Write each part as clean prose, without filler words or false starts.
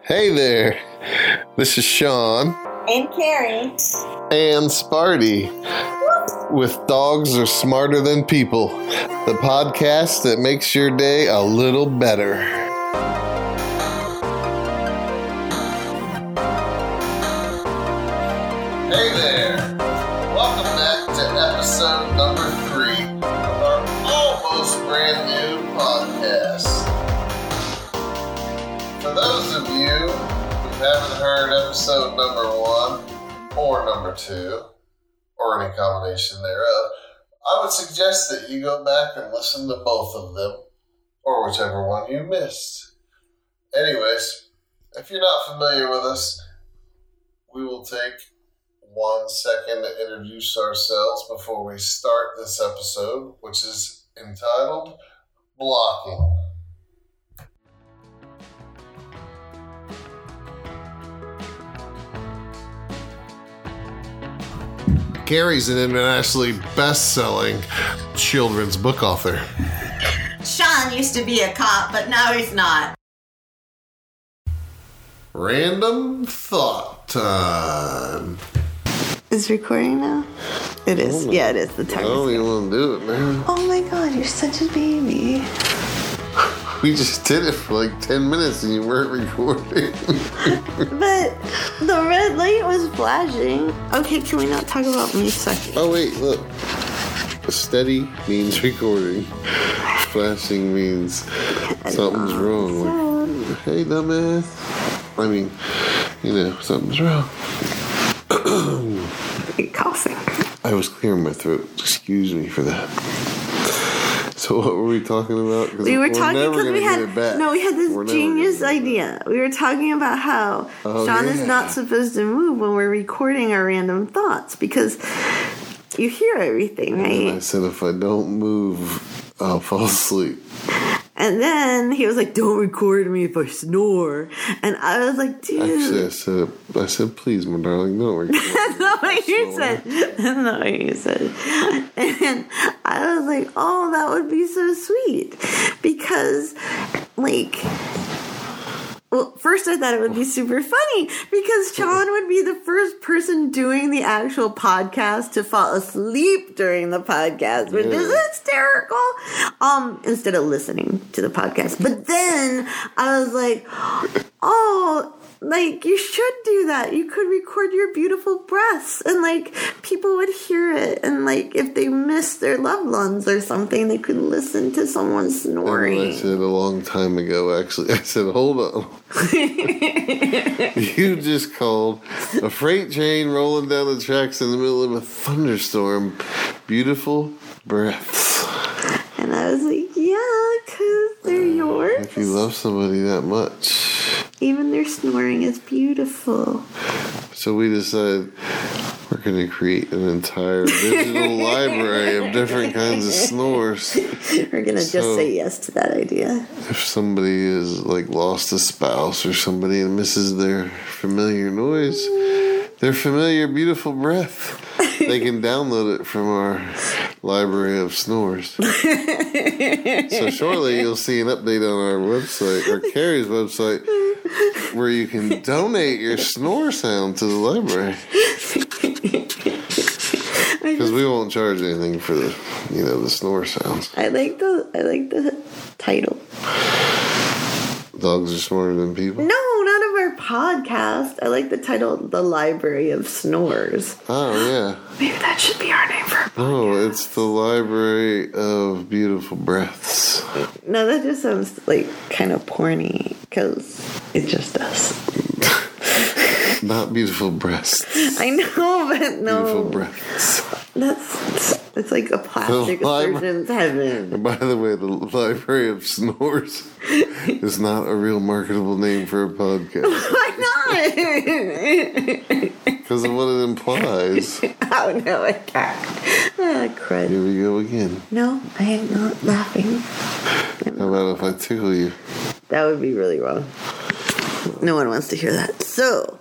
Hey there, this is Sean and Carrie and Sparty with Dogs Are Smarter Than People, the podcast that makes your day a little better. Hey there, welcome back to episode number 3 of our almost brand new podcast. For those of you who haven't heard episode number 1 or number 2, or any combination thereof, I would suggest that you go back and listen to both of them, or whichever one you missed. Anyways, if you're not familiar with us, we will take 1 second to introduce ourselves before we start this episode, which is entitled Blocking. Carrie's an internationally best-selling children's book author. Sean used to be a cop, but now he's not. Random thought time. Is it recording now? It is. Oh, yeah, it is. The time. I don't even want to do it, man. Oh my god, you're such a baby. We just did it for like 10 minutes and you weren't recording. But the red light was flashing. Okay, can we not talk about me sucking? Oh, wait, look. Steady means recording. Flashing means something's wrong. Like, hey, dumbass. I mean, something's wrong. You're coughing. I was clearing my throat. Excuse me for that. So what were we talking about? We were talking because we had this genius idea. We were talking about how Sean is not supposed to move when we're recording our random thoughts because you hear everything, right? And I said if I don't move, I'll fall asleep. And then he was like, "Don't record me if I snore." And I was like, "Dude." Actually, I said, "Please, my darling, don't record." That's not what you said. That's not what you said. And I was like, "Oh, that would be so sweet," because, well, first I thought it would be super funny because Sean would be the first person doing the actual podcast to fall asleep during the podcast, which is hysterical, instead of listening to the podcast. But then I was like, you should do that. You could record your beautiful breaths and people would hear it. And if they missed their loved ones or something, they could listen to someone snoring. I said a long time ago, actually, I said, hold on. You just called a freight train rolling down the tracks in the middle of a thunderstorm beautiful breaths. And I was like, yeah, because they're yours. If you love somebody that much. Even their snoring is beautiful. So we decided we're going to create an entire digital library of different kinds of snores. We're going to just say yes to that idea. If somebody is lost a spouse or somebody and misses their familiar noise, their familiar beautiful breath, they can download it from our library of snores. So shortly you'll see an update on our website, or Carrie's website, where you can donate your snore sound to the library. Because we won't charge anything for the snore sounds. I like the title. Dogs Are Smarter Than People? No, not of our podcast. I like the title, The Library of Snores. Oh, yeah. Maybe that should be our name for our podcast. Oh, it's the Library of Beautiful Breaths. No, that just sounds kind of porny, because it just does. Not beautiful breasts. I know, but no. Beautiful breaths. It's like a plastic surgeon's heaven. And by the way, the Library of Snores is not a real marketable name for a podcast. Why not? Because of what it implies. Oh, no, I can't. Crud. Here we go again. No, I am not laughing. How about if I tickle you? That would be really wrong. No one wants to hear that. So,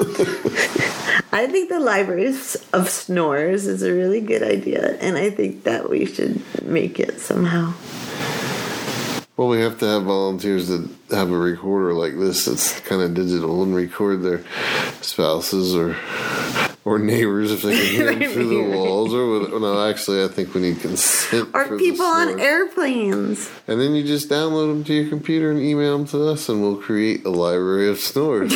I think the Library of Snores is a really good idea, and I think that we should make it somehow. Well, we have to have volunteers that have a recorder like this that's kind of digital and record their spouses or neighbors if they can hear them through the walls. Or no, actually, I think we need consent. Or for people on snores. airplanes. And then you just download them to your computer and email them to us, and we'll create a library of snores.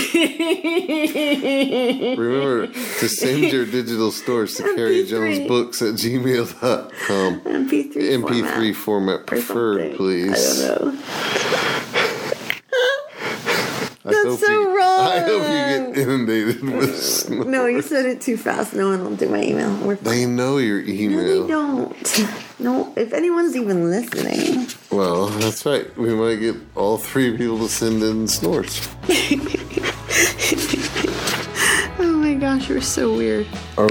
Remember to send your digital snores to carriejonesbooks@gmail.com. MP3 format preferred, please. I don't know. I hope so you, wrong. I hope you get inundated with snores. No, you said it too fast. No one will do my email. They know your email. No, they don't. No, if anyone's even listening. Well, that's right. We might get all 3 people to send in snores. Oh my gosh, you're so weird.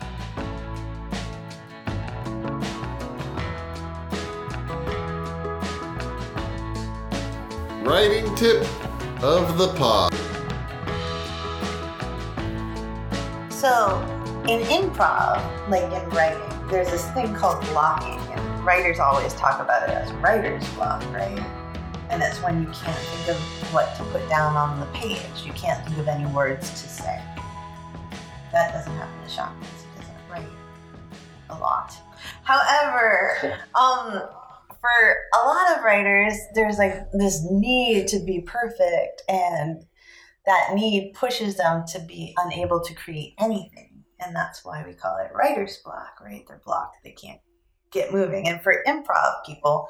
Writing tip of the pod. So, in improv, like in writing, there's this thing called blocking, and writers always talk about it as writer's block, right? And it's when you can't think of what to put down on the page. You can't think of any words to say. That doesn't happen to Sean because he doesn't write a lot. However, for a lot of writers, there's like this need to be perfect, and that need pushes them to be unable to create anything. And that's why we call it writer's block, right? They're blocked. They can't get moving. And for improv people,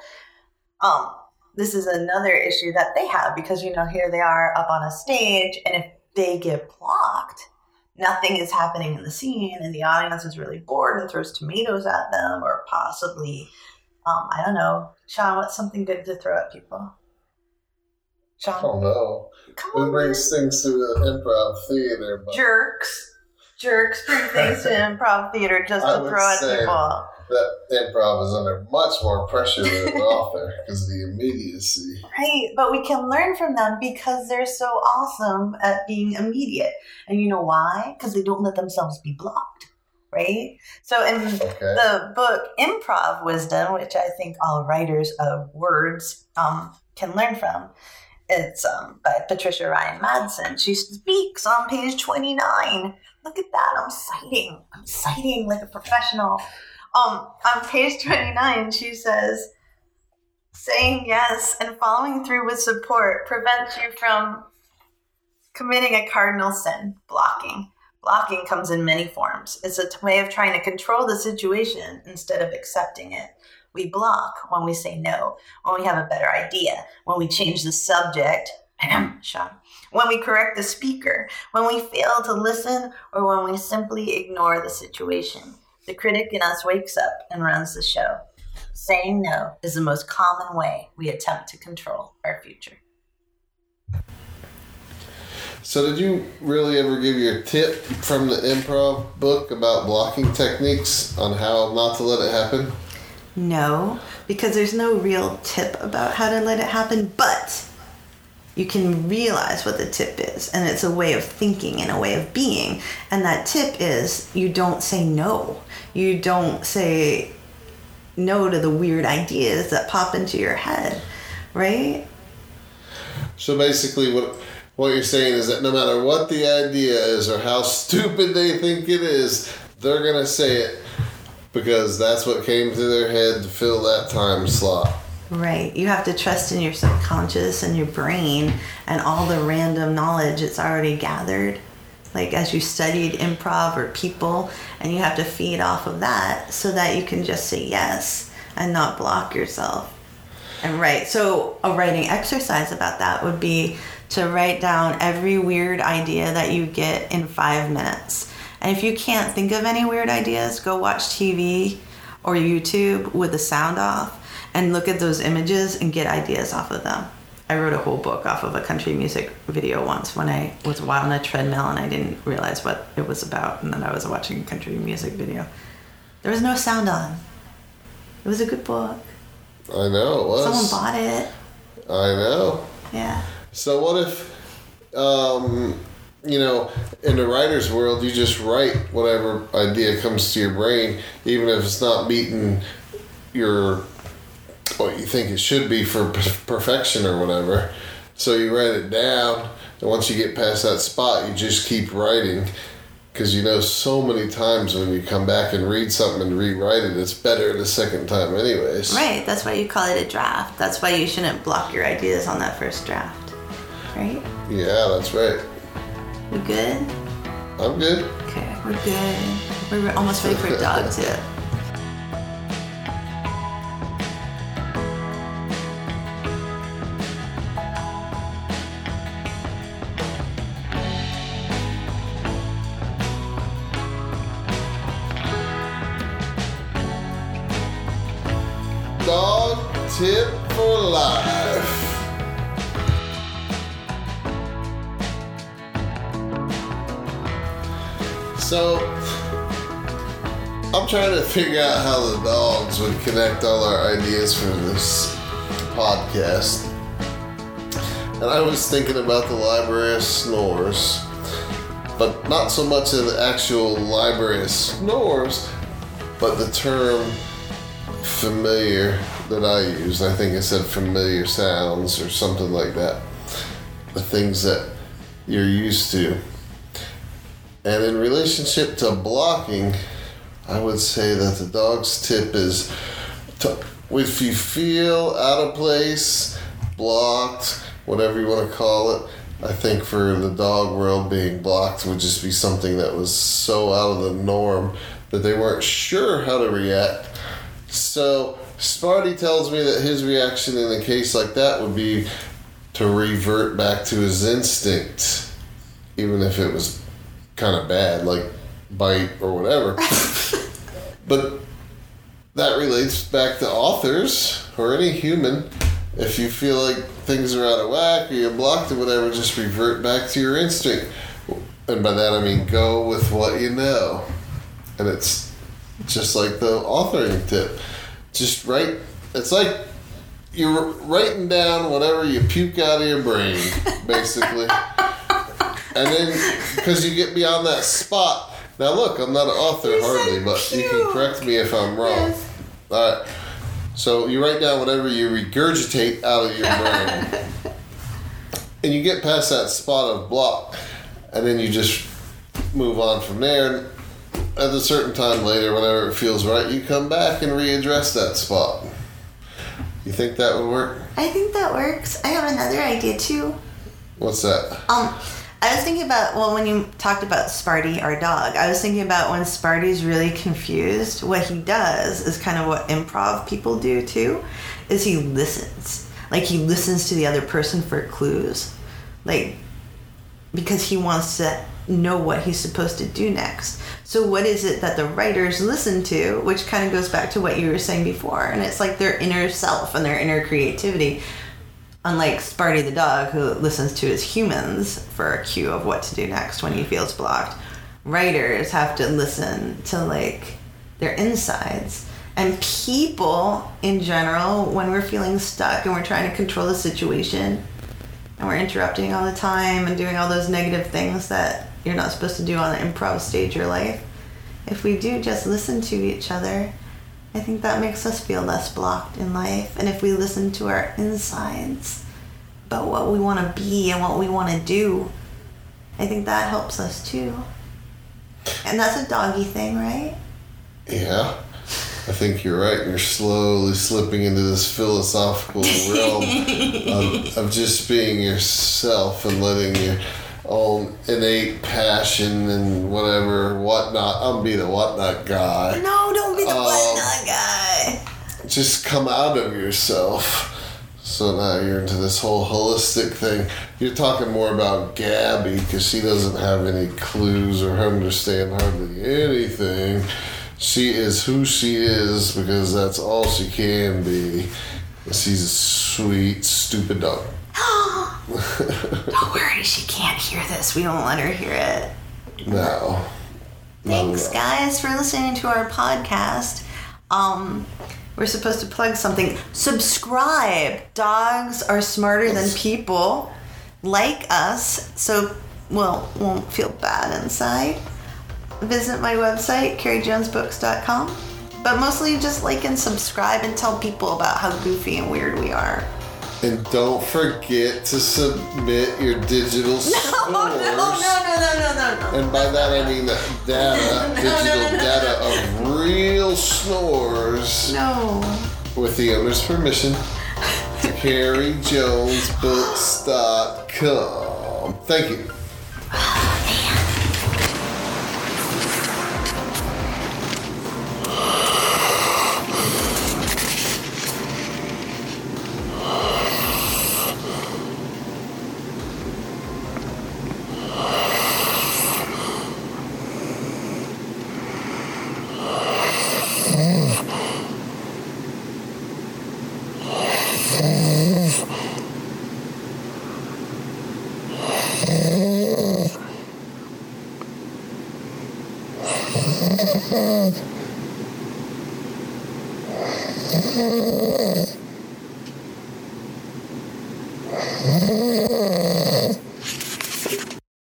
this is another issue that they have because, here they are up on a stage, and if they get blocked, nothing is happening in the scene, and the audience is really bored and throws tomatoes at them, or possibly, I don't know. Sean, what's something good to throw at people? Sean? I don't know. Come Who on, brings things to the improv theater? But Jerks bring things to improv theater just I to would throw at say people. that improv is under much more pressure than an author because of the immediacy. Right, but we can learn from them because they're so awesome at being immediate. And you know why? Because they don't let themselves be blocked, right? So in the book Improv Wisdom, which I think all writers of words can learn from, it's by Patricia Ryan Madsen. She speaks on page 29. Look at that, I'm citing like a professional. On page 29, she says, saying yes and following through with support prevents you from committing a cardinal sin, blocking. Blocking comes in many forms. It's a way of trying to control the situation instead of accepting it. We block when we say no, when we have a better idea, when we change the subject, Sean, when we correct the speaker, when we fail to listen, or when we simply ignore the situation. The critic in us wakes up and runs the show. Saying no is the most common way we attempt to control our future. So did you really ever give your tip from the improv book about blocking techniques on how not to let it happen? No, because there's no real tip about how to let it happen, but you can realize what the tip is, and it's a way of thinking and a way of being. And that tip is you don't say no. You don't say no to the weird ideas that pop into your head, right? So basically what you're saying is that no matter what the idea is or how stupid they think it is, they're going to say it because that's what came to their head to fill that time slot. Right. You have to trust in your subconscious and your brain and all the random knowledge it's already gathered. Like as you studied improv or people, and you have to feed off of that so that you can just say yes and not block yourself. And right. So a writing exercise about that would be to write down every weird idea that you get in 5 minutes. And if you can't think of any weird ideas, go watch TV or YouTube with the sound off and look at those images and get ideas off of them. I wrote a whole book off of a country music video once when I was while on a treadmill and I didn't realize what it was about, and then I was watching a country music video. There was no sound on. It was a good book. I know it was. Someone bought it. I know. Yeah. So what if, in the writer's world, you just write whatever idea comes to your brain, even if it's not meeting your what you think it should be for perfection or whatever. So you write it down, and once you get past that spot, you just keep writing. Because you know so many times when you come back and read something and rewrite it, it's better the second time anyways. Right, that's why you call it a draft. That's why you shouldn't block your ideas on that first draft. Right? Yeah, that's right. We good? I'm good. Okay, we're good. We're almost ready for a dog tip. Dog tip for life. So, I'm trying to figure out how the dogs would connect all our ideas for this podcast. And I was thinking about the Library of Snores, but not so much of the actual Library of Snores, but the term familiar that I used. I think it said familiar sounds or something like that. The things that you're used to. And in relationship to blocking, I would say that the dog's tip is if you feel out of place, blocked, whatever you want to call it, I think for the dog world, being blocked would just be something that was so out of the norm that they weren't sure how to react. So Sparty tells me that his reaction in a case like that would be to revert back to his instinct, even if it was kind of bad, like bite or whatever. But that relates back to authors or any human. If you feel like things are out of whack or you're blocked or whatever, just revert back to your instinct. And by that I mean go with what you know. And it's just like the authoring tip. Just write. It's like you're writing down whatever you puke out of your brain, basically. And then, because you get beyond that spot. Now look, I'm not an author hardly, but you can correct me if I'm wrong. Yes. All right. So you write down whatever you regurgitate out of your brain. And you get past that spot of block. And then you just move on from there. And at a certain time later, whenever it feels right, you come back and readdress that spot. You think that would work? I think that works. I have another idea too. What's that? I was thinking about, when you talked about Sparty, our dog, I was thinking about when Sparty's really confused, what he does is kind of what improv people do too, is he listens. Like, he listens to the other person for clues. Like, because he wants to know what he's supposed to do next. So what is it that the writers listen to, which kind of goes back to what you were saying before, and it's like their inner self and their inner creativity. Unlike Sparty the dog, who listens to his humans for a cue of what to do next when he feels blocked, writers have to listen to, like, their insides. And people, in general, when we're feeling stuck and we're trying to control the situation, and we're interrupting all the time and doing all those negative things that you're not supposed to do on an improv stage of your life, if we do just listen to each other, I think that makes us feel less blocked in life. And if we listen to our insides about what we want to be and what we want to do, I think that helps us too. And that's a doggy thing, right? Yeah, I think you're right. You're slowly slipping into this philosophical realm of just being yourself and letting your own innate passion and whatnot. I'll be the whatnot guy. No, don't be the whatnot guy. Just come out of yourself. So now you're into this whole holistic thing. You're talking more about Gabby because she doesn't have any clues or understand hardly anything. She is who she is because that's all she can be. She's a sweet, stupid dog. Don't worry, she can't hear this. We won't let her hear it. No. Thanks, guys, for listening to our podcast. We're supposed to plug something. Subscribe. Dogs are smarter than people. Like us, so won't feel bad inside. Visit my website, CarrieJonesBooks.com. But mostly just like and subscribe and tell people about how goofy and weird we are. And don't forget to submit your digital scores. No. And by that I mean digital data of real snores. No. With the owner's permission. To CarrieJonesBooks.com. Thank you.